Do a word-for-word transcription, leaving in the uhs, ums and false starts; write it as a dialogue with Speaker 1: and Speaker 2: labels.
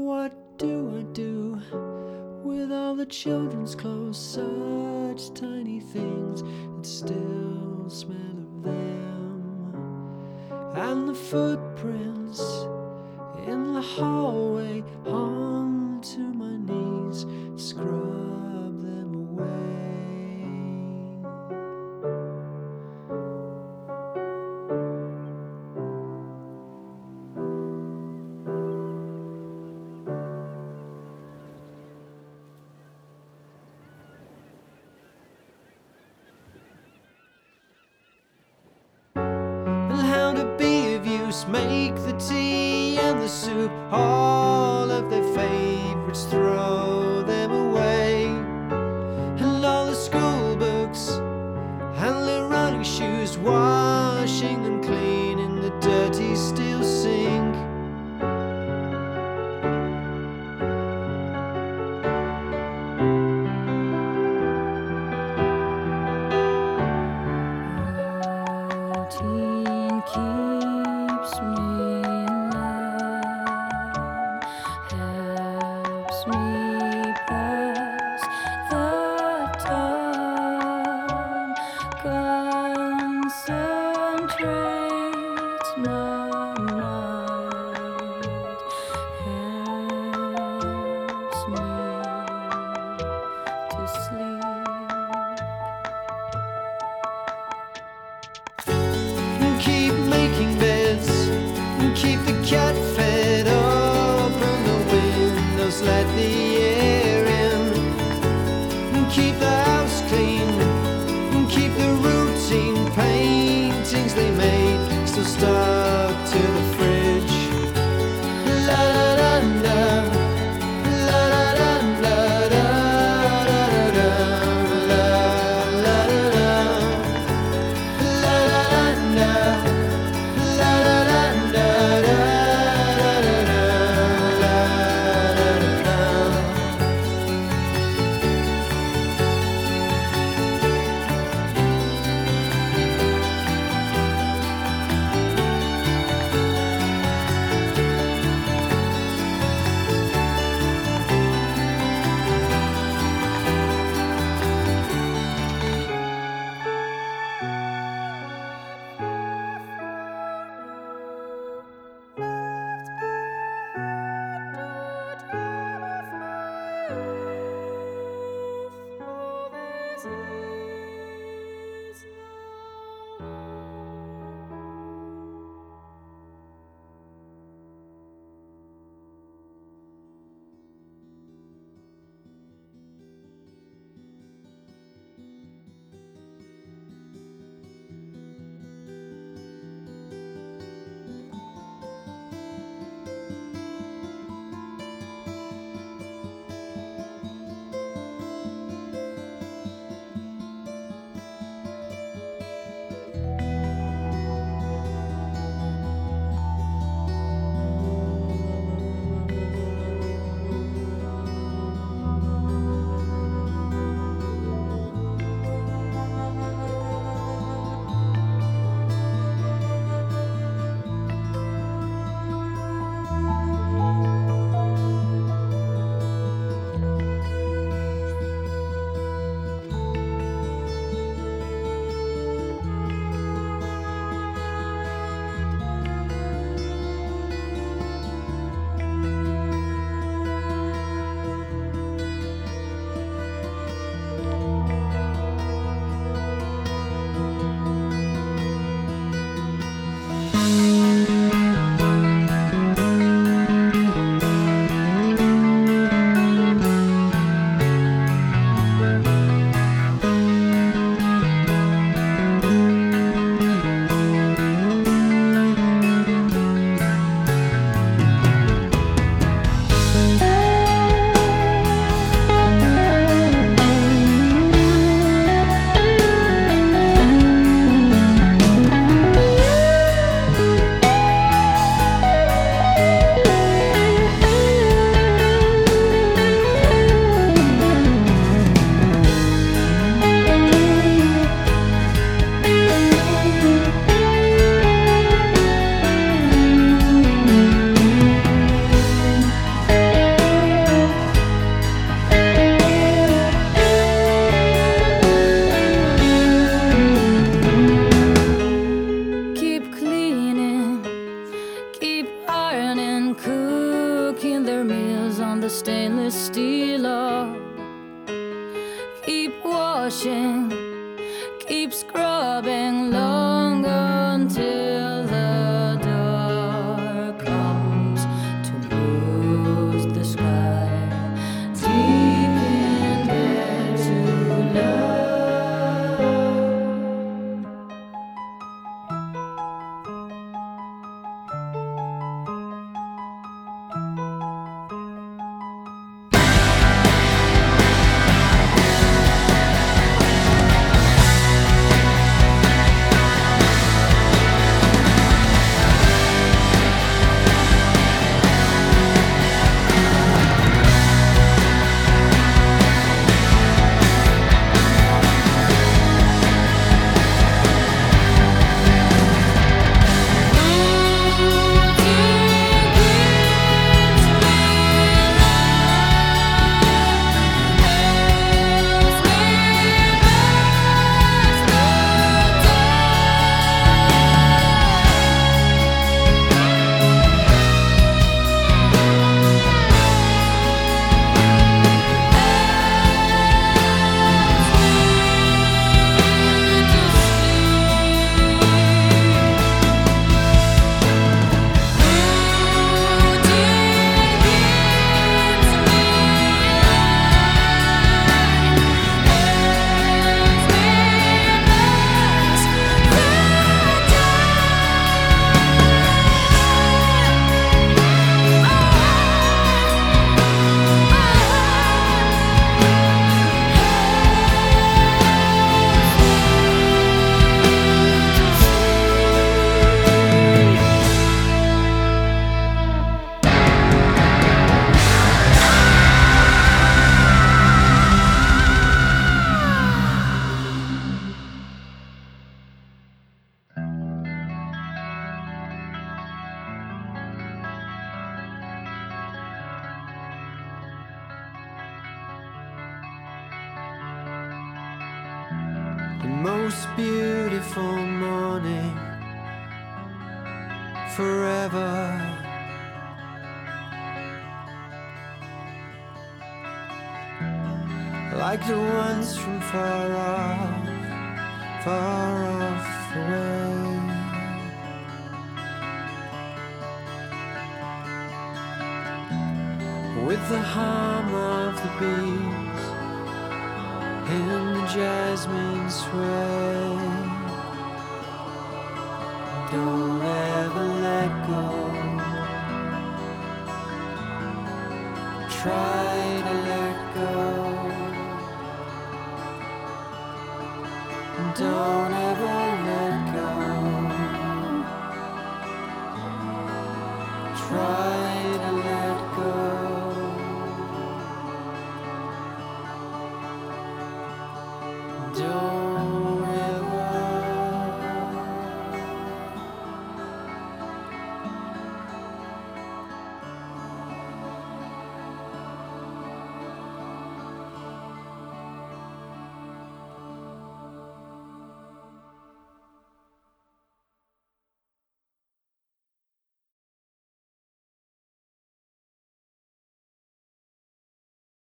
Speaker 1: What do I do with all the children's clothes? Such tiny things that still smell of them. And the footprints in the hallway hung to my knees. Scrub them away. How to be of use, make the tea and the soup, all of their favorites, throw them away. And all the school books and their running shoes, washing them clean in the dirty steel sink.
Speaker 2: Routine keeps me in line, helps me women cooking their meals on the stainless steel log. Keep washing, keep scrubbing long until the dark comes to bruise the sky. Deep in there to love.
Speaker 1: The most beautiful morning forever. Like the ones from far off, far off away. With the hum of the bees in the jasmine sway. Don't ever let go. Try to let go. Don't ever let go. Try